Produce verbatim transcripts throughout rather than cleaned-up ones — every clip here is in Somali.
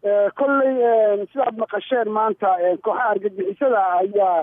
kolley sidaad maqasheen maanta kooxaha argagixisada ayaa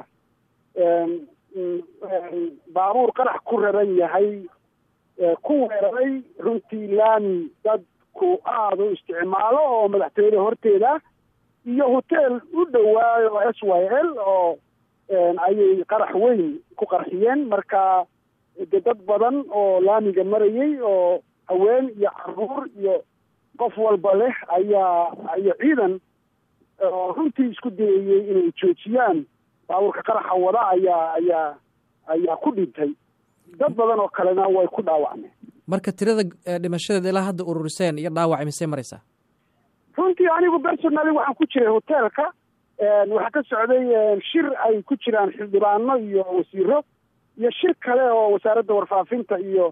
baabuur qarax ku raran yahay ku weeraray runtii laami dadku aada u isticmaalo oo madaxtooyada horteeda iyo hotel u dhowaayo s y l oo ayay qarax weyn ku qarxiyeen. marka de dad badan oo laamiga marayay oo haween iyo caruur iyo qof walba leh ayaa iyo ciidan runtii isku dayayay inay joojiyaan baabuurka qaraxa wada ayaa ayaa ayaa ku dhintay. dad badan oo kalena way ku dhaawacmeen. marka tirada dhimashadeeda ilaa hadda ururiseen iyo dhaawac imisay maraysaa? runtii anigu personally waxaan ku jiray hoteelka, waxaa ka socday shir ay ku jiraan xildhibaano iyo wasiiro iyo shir kale oo wasaaradda warfaafinta iyo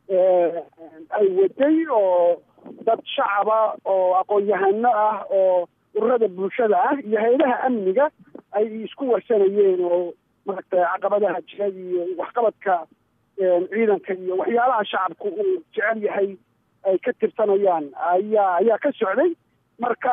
ay waday oo dad shacaba oo aqoon-yahano ah oo ururada bulshada ah iyo hay-adaha amniga ay isku warsanayeen oo maaragtay caqabadaha jira iyo waxqabadka ciidanka iyo waxyaalaha shacabku uu jecel yahay ay ka tirsanayaan ayaa ayaa ka socday. marka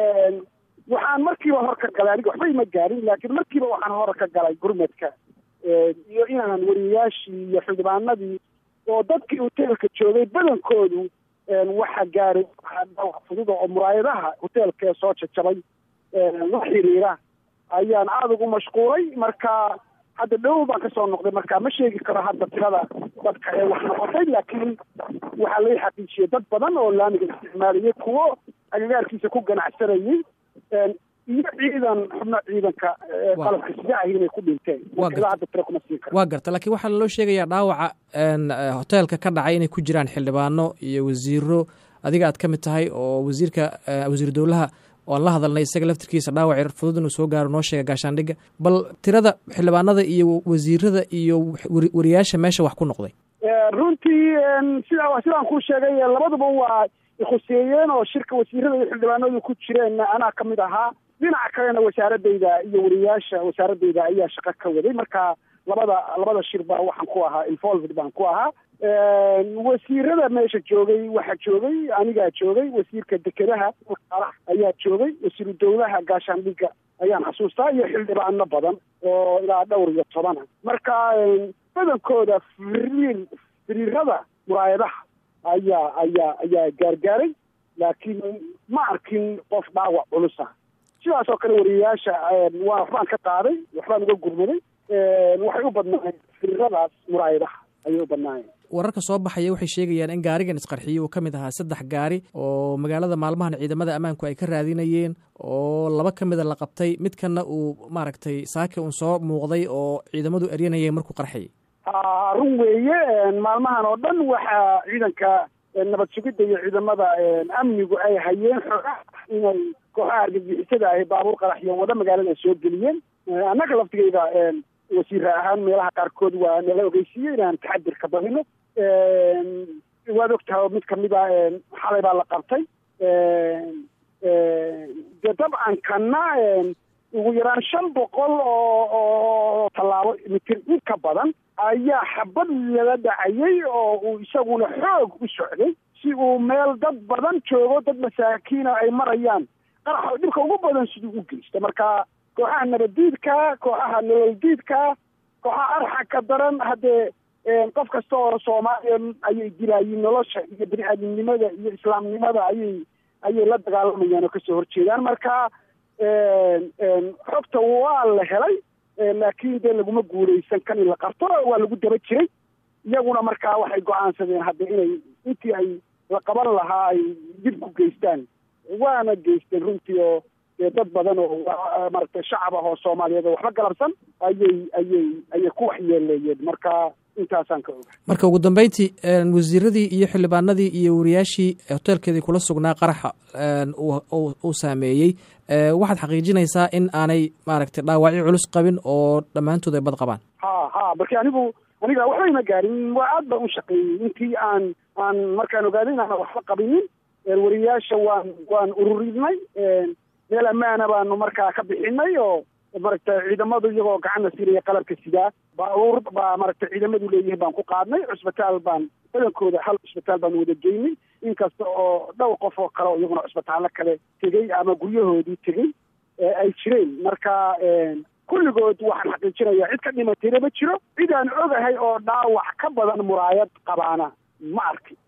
waxaan markiiba hor ka galay, aniga waxba ima gaarin, laakiin markiiba waxaan hor ka galay gurmadka iyo inaan wariyaashii iyo xildhibaanadii oo dadkii hoteelka joogay badankoodu waxa gaaray dhaawac fudud oo muraayadaha hoteelka ee soo jajabay la xiriira ayaan aada ugu mashquulay. marka hadda dhow baan kasoo noqday, marka ma sheegi karo hadda tirada dadka ee wax noqotay, laakiin waxaa laga xaqiijiyey dad badan oo laamiga isticmaalayay, kuwo agagaarkiisa ku ganacsanayay iyo ciidan xubno ciidanka qalabka sidaah inay ku dhinteen. hadda tiro kuma siin karo. waa garta, laakiin waxaa loo sheegayaa dhaawaca hoteelka ka dhacay inay ku jiraan xildhibaano iyo wasiiro, adiga aad ka mid tahay oo wasiirka wasiir dowlaha oan la hadalnay isaga laftirkiisa dhaawac fudud inuu soo gaaro noo sheega gaashaandhigga. bal tirada xildhibaanada iyo wasiirada iyo wariyaasha meesha wax ku noqday? runtii sida sidaan kuu sheegay labaduba waa ikhuseeyeen oo shirka wasiirada iyo xildhibaanadu ku jireen anaa ka mid ahaa. dhinaca kalena wasaaradayda iyo wariyaasha wasaaradayda ayaa shaqo ka waday. marka labada labada shir baa waxaan ku ahaa involved baan ku ahaa. wasiirada meesha joogay waxaa joogay anigaa joogay, wasiirka dekedaha ayaa joogay, wasiiru dowlaha gaashaandhigga ayaan xasuustaa, iyo xildhibaano badan oo ilaa dhowr iyo tobana. marka badankooda firiir firiirada muraayadaha ayaa ayaa ayaa gaargaaray, laakiin ma arkin qof dhaawac culusa. sidaas oo kale wariyayaasha waa waxbaan ka qaaday, waxbaan uga gurmaday. waxay u badnaayeen firiiradaas muraayadaha ayay u badnaayeen. wararka soo baxaya waxay sheegayaan in gaarigan isqarxiyey uu ka mid ahaa saddex gaari oo magaalada maalmahan ciidamada ammaanku ay ka raadinayeen, oo laba ka mida la qabtay, midkana uu maaragtay saaki un soo muuqday oo ciidamadu eryanayeen markuu qarxayay. run weeye, maalmahan oo dhan waxaa ciidanka nabad sugidda iyo ciidamada amnigu ay hayeen xogaa inay kooxaha argagixisada ahi baabuur qaraxyo wada magaalada soo geliyeen. annaga laftigeyda wasiir ahaan meelaha qaarkood waa nala ogeysiiyey inaan taxadir ka badino. waad ogtahay mid kamid a xalay baa la qabtay. de dabcan kana ugu yaraan shan boqol oo oo tallaabo mitir in ka badan ayaa xabad lala dhacayay oo uu isaguna xoog u socday si uu meel dad badan joogo, dad masaakiina ay marayaan qarax dhibka ugu badan siduu u geysta. marka kooxaha nabaddiidka, kooxaha nololdiidka, kooxaha arxa ka daran haddee qof kasta oo soomaaliya ayay dilaayiin, nolosha iyo bini-aadamnimada iyo islaamnimada ayay ayay la dagaalamayaan oo kasoo horjeedaan. marka xogta waa la helay, laakiin dee laguma guuleysan kan in la qabto, waa lagu daba jiray. iyaguna markaa waxay go-aansadeen hadda inay intii ay la qaban lahaa ay dib ku geystaan, waana geysteen runtii. oo dad badan oo maaragtay shacab ah oo soomaaliyeed oo waxba galabsan ayay ayay ayay ku waxyeeleeyeen. marka intaasaan ka oga. marka ugu dambeyntii wasiiradii iyo xildhibaanadii iyo wariyaashii hoteelkeedii kula sugnaa qaraxa uu saameeyey, waxaad xaqiijinaysaa in aanay maaragtay dhaawacyo culus qabin oo dhammaantood ay bad qabaan? ha ha marka anigu aniga waxba ima gaarin, waa aad baan u shaqeeyey intii aan aan markaan ogaaday inaan waxba qabinin. wariyaasha waan waan ururinay, meel ammaana baanu markaa ka bixinay oo maaragtay ciidamadu iyagoo gacanna siinaya qalabka sidaa baabuur baa maaragtay ciidamadu leeyihiin baan ku qaadnay. cusbitaal baan badankooda hal cusbitaal baan wada geynay, inkasta oo dhowr qof oo kale oo iyaguna cisbitaallo kale tegey ama guryahoodii tegey ay jireen marka kulligood waxaan xaqiijinayaa cid ka dhimatayna ma jiro cid aan ogahay oo dhaawac ka badan muraayad qabaana ma arki